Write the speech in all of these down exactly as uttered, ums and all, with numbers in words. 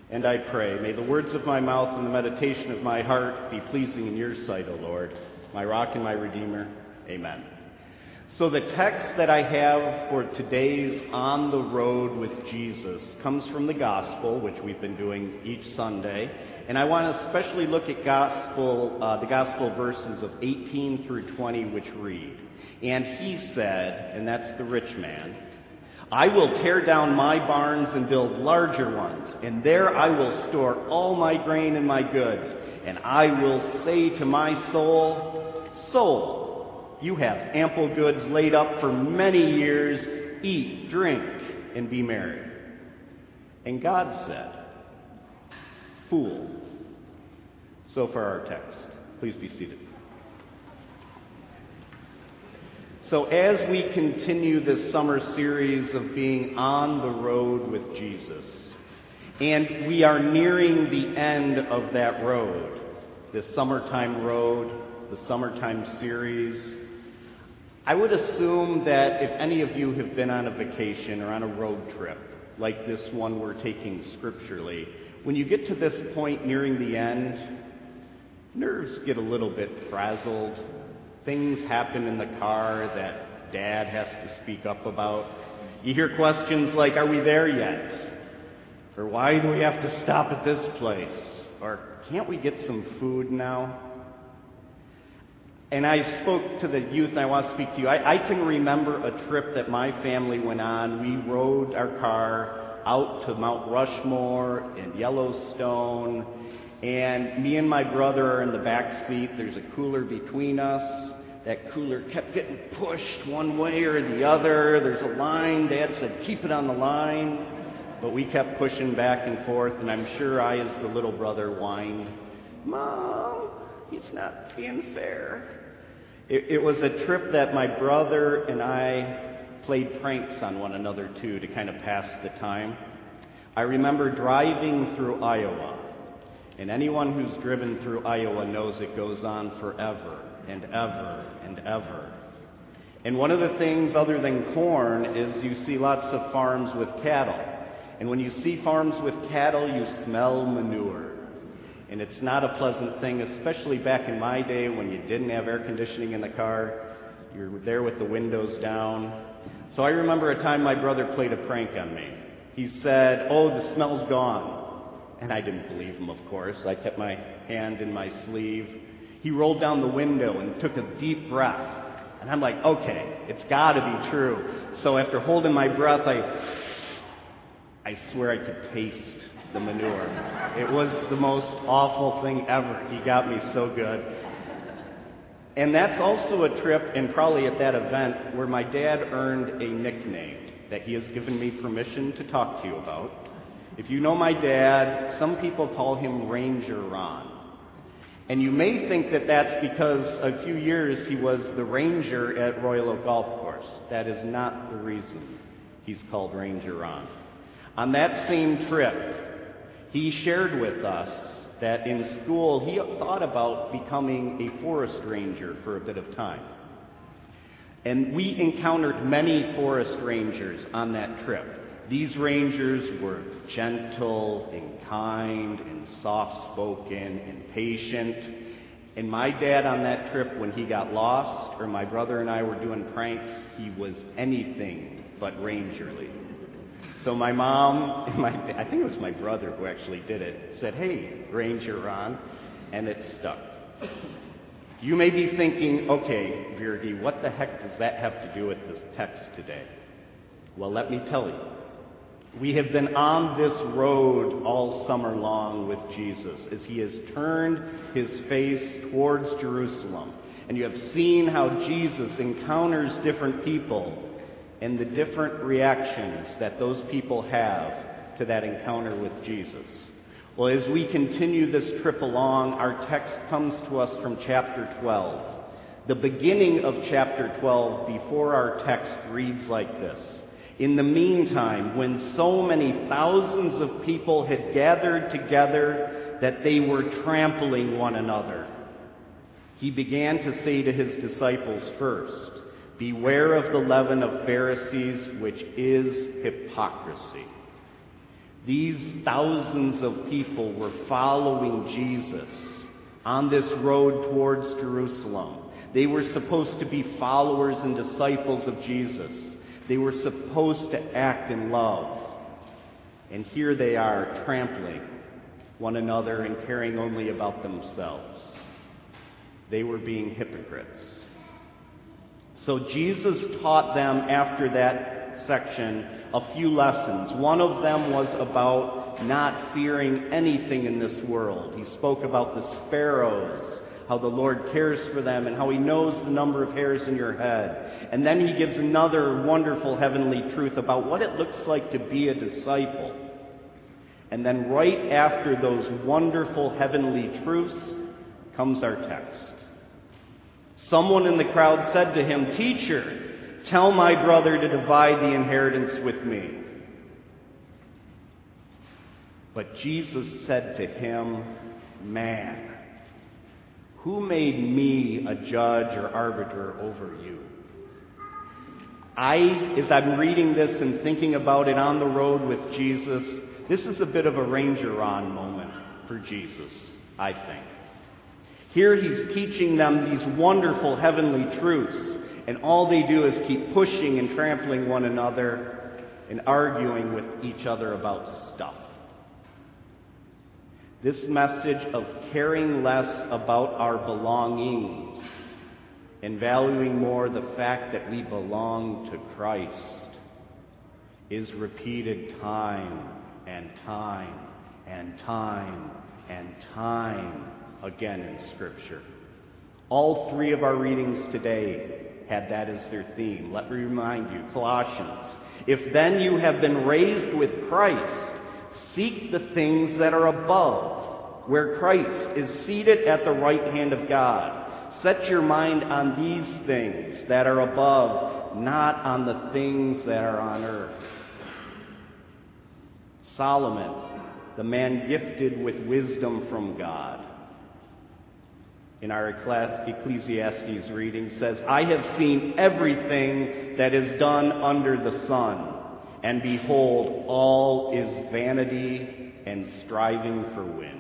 And I pray, may the words of my mouth and the meditation of my heart be pleasing in your sight, O Lord, my rock and my redeemer. Amen. So the text that I have for today's On the Road with Jesus comes from the Gospel, which we've been doing each Sunday. And I want to especially look at gospel, uh, the Gospel verses of eighteen through twenty, which read, "And he said," and that's the rich man, "I will tear down my barns and build larger ones, and there I will store all my grain and my goods. And I will say to my soul, soul, you have ample goods laid up for many years. Eat, drink, and be merry." And God said, "Fool." So far our text. Please be seated. So as we continue this summer series of being on the road with Jesus, and we are nearing the end of that road, this summertime road, the summertime series, I would assume that if any of you have been on a vacation or on a road trip, like this one we're taking scripturally, when you get to this point nearing the end, nerves get a little bit frazzled. Things happen in the car that Dad has to speak up about. You hear questions like, "Are we there yet?" Or "Why do we have to stop at this place?" Or "Can't we get some food now?" And I spoke to the youth, and I want to speak to you. I, I can remember a trip that my family went on. We rode our car out to Mount Rushmore and Yellowstone, and me and my brother are in the back seat. There's a cooler between us. That cooler kept getting pushed one way or the other. There's a line. Dad said, "Keep it on the line." But we kept pushing back and forth, and I'm sure I, as the little brother, whined, "Mom, he's not being fair." It, it was a trip that my brother and I played pranks on one another, too, to kind of pass the time. I remember driving through Iowa, and anyone who's driven through Iowa knows it goes on forever and ever and ever. And one of the things other than corn is you see lots of farms with cattle. And when you see farms with cattle, you smell manure. And it's not a pleasant thing, especially back in my day when you didn't have air conditioning in the car. You're there with the windows down. So I remember a time my brother played a prank on me. He said, "Oh, the smell's gone." And I didn't believe him, of course. I kept my hand in my sleeve. He rolled down the window and took a deep breath. And I'm like, okay, it's got to be true. So after holding my breath, I, I swear I could taste the manure. It was the most awful thing ever. He got me so good. And that's also a trip, and probably at that event, where my dad earned a nickname that he has given me permission to talk to you about. If you know my dad, some people call him Ranger Ron. And you may think that that's because a few years he was the ranger at Royal Oak Golf Course. That is not the reason he's called Ranger Ron. On that same trip, he shared with us that in school he thought about becoming a forest ranger for a bit of time. And we encountered many forest rangers on that trip. These rangers were gentle and kind and soft-spoken and patient. And my dad on that trip, when he got lost, or my brother and I were doing pranks, he was anything but rangerly. So my mom, and my, I think it was my brother who actually did it, said, "Hey, Ranger Ron," and it stuck. You may be thinking, okay, Virgi, what the heck does that have to do with this text today? Well, let me tell you. We have been on this road all summer long with Jesus as he has turned his face towards Jerusalem. And you have seen how Jesus encounters different people and the different reactions that those people have to that encounter with Jesus. Well, as we continue this trip along, our text comes to us from chapter twelve. The beginning of chapter twelve, before our text, reads like this. "In the meantime, when so many thousands of people had gathered together that they were trampling one another, he began to say to his disciples first, 'Beware of the leaven of Pharisees, which is hypocrisy.' These thousands of people were following Jesus on this road towards Jerusalem. They were supposed to be followers and disciples of Jesus. They were supposed to act in love. And here they are, trampling one another and caring only about themselves. They were being hypocrites. So Jesus taught them after that section a few lessons. One of them was about not fearing anything in this world. He spoke about the sparrows, how the Lord cares for them, and how he knows the number of hairs in your head. And then he gives another wonderful heavenly truth about what it looks like to be a disciple. And then right after those wonderful heavenly truths comes our text. Someone in the crowd said to him, "Teacher, tell my brother to divide the inheritance with me." But Jesus said to him, "Man, who made me a judge or arbiter over you?" I, as I'm reading this and thinking about it on the road with Jesus, this is a bit of a Ranger on moment for Jesus, I think. Here he's teaching them these wonderful heavenly truths, and all they do is keep pushing and trampling one another and arguing with each other about stuff. This message of caring less about our belongings and valuing more the fact that we belong to Christ is repeated time and time and time and time again in Scripture. All three of our readings today had that as their theme. Let me remind you, Colossians, "If then you have been raised with Christ, seek the things that are above, where Christ is seated at the right hand of God. Set your mind on these things that are above, not on the things that are on earth." Solomon, the man gifted with wisdom from God, in our Ecclesiastes reading, says, "I have seen everything that is done under the sun, and behold, all is vanity and striving for wind."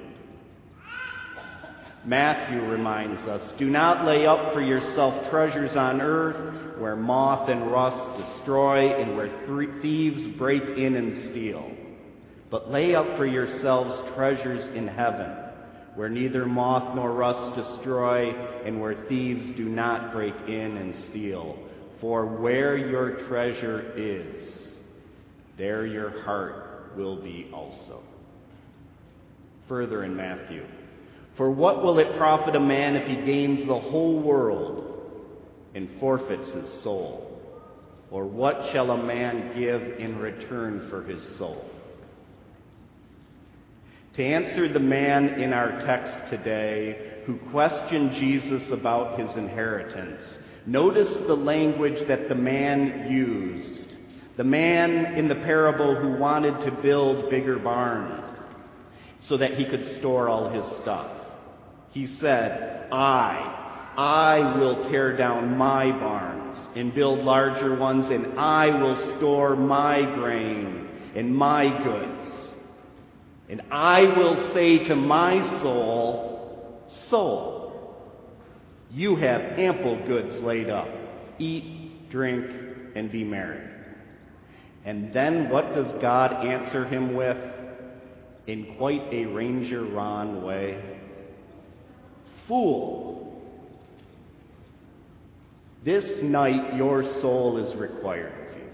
Matthew reminds us, "Do not lay up for yourself treasures on earth, where moth and rust destroy, and where thieves break in and steal. But lay up for yourselves treasures in heaven, where neither moth nor rust destroy, and where thieves do not break in and steal. For where your treasure is, there your heart will be also." Further in Matthew, "For what will it profit a man if he gains the whole world and forfeits his soul? Or what shall a man give in return for his soul?" To answer the man in our text today who questioned Jesus about his inheritance, notice the language that the man used. The man in the parable who wanted to build bigger barns so that he could store all his stuff. He said, I, I will tear down my barns and build larger ones, and I will store my grain and my goods. And I will say to my soul, soul, you have ample goods laid up. Eat, drink, and be merry. And then what does God answer him with in quite a Ranger Ron way? Fool, this night your soul is required of you.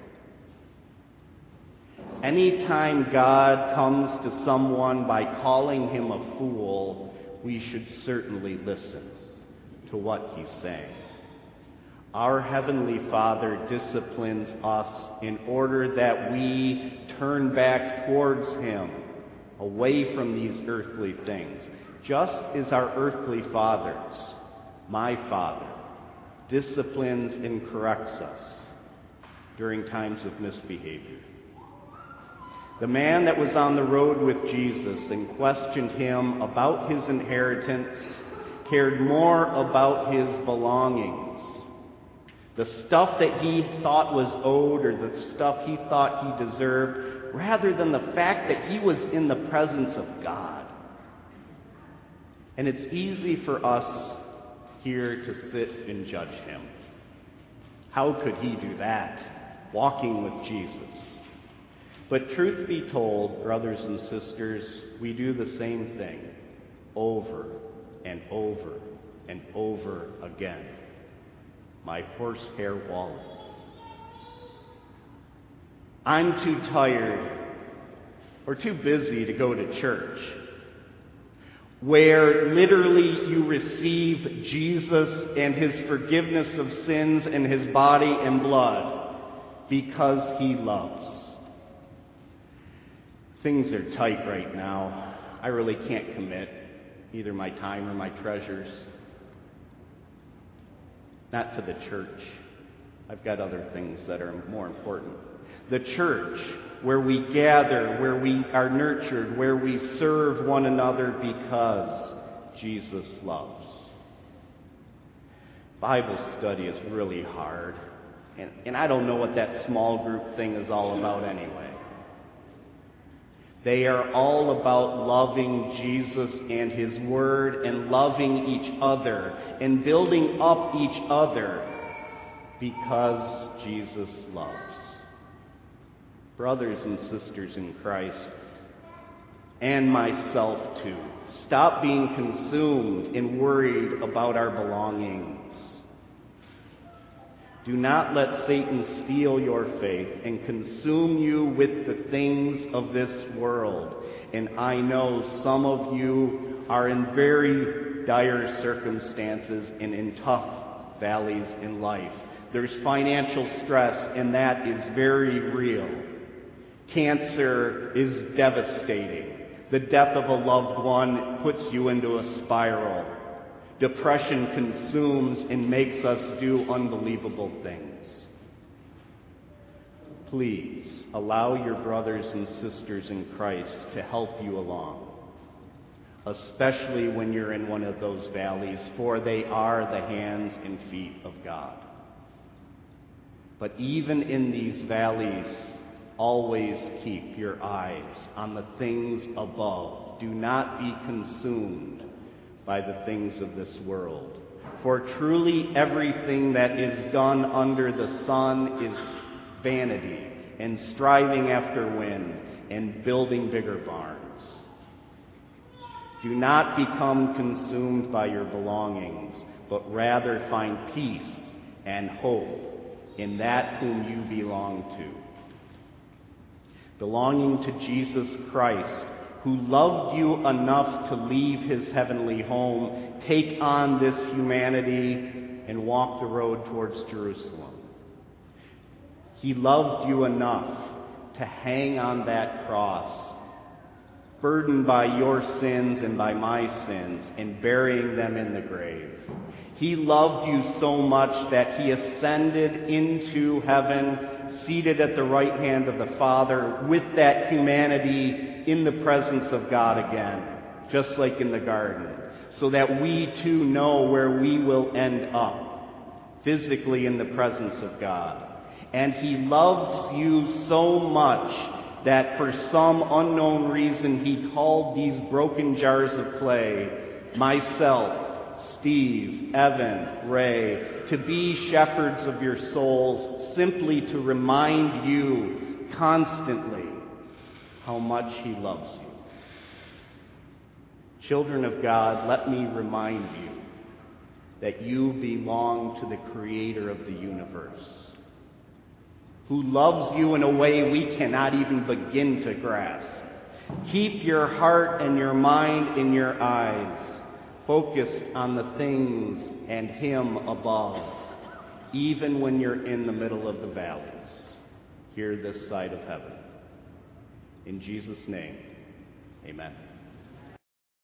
Anytime God comes to someone by calling him a fool, we should certainly listen to what he's saying. Our Heavenly Father disciplines us in order that we turn back towards him, away from these earthly things, just as our earthly fathers, my Father, disciplines and corrects us during times of misbehavior. The man that was on the road with Jesus and questioned him about his inheritance cared more about his belongings. The stuff that he thought was owed, or the stuff he thought he deserved, rather than the fact that he was in the presence of God. And it's easy for us here to sit and judge him. How could he do that, walking with Jesus? But truth be told, brothers and sisters, we do the same thing over and over and over again. My horsehair wallet. I'm too tired or too busy to go to church, where literally you receive Jesus and his forgiveness of sins and his body and blood because he loves. Things are tight right now. I really can't commit either my time or my treasures. Not to the church. I've got other things that are more important. The church, where we gather, where we are nurtured, where we serve one another because Jesus loves. Bible study is really hard, and, and I don't know what that small group thing is all about anyway. They are all about loving Jesus and his word and loving each other and building up each other because Jesus loves. Brothers and sisters in Christ, and myself too, stop being consumed and worried about our belongings. Do not let Satan steal your faith and consume you with the things of this world. And I know some of you are in very dire circumstances and in tough valleys in life. There's financial stress, and that is very real. Cancer is devastating. The death of a loved one puts you into a spiral. Depression consumes and makes us do unbelievable things. Please allow your brothers and sisters in Christ to help you along, especially when you're in one of those valleys, for they are the hands and feet of God. But even in these valleys, always keep your eyes on the things above. Do not be consumed by the things of this world. For truly everything that is done under the sun is vanity and striving after wind and building bigger barns. Do not become consumed by your belongings, but rather find peace and hope in that whom you belong to. Belonging to Jesus Christ, who loved you enough to leave his heavenly home, take on this humanity, and walk the road towards Jerusalem. He loved you enough to hang on that cross, burdened by your sins and by my sins, and burying them in the grave. He loved you so much that he ascended into heaven, seated at the right hand of the Father, with that humanity in the presence of God again, just like in the garden, so that we too know where we will end up, physically in the presence of God. And he loves you so much that for some unknown reason he called these broken jars of clay, myself, Steve, Evan, Ray, to be shepherds of your souls, simply to remind you constantly how much he loves you. Children of God, let me remind you that you belong to the Creator of the universe, who loves you in a way we cannot even begin to grasp. Keep your heart and your mind and your eyes focused on the things and him above, even when you're in the middle of the valleys, here this side of heaven. In Jesus' name, amen.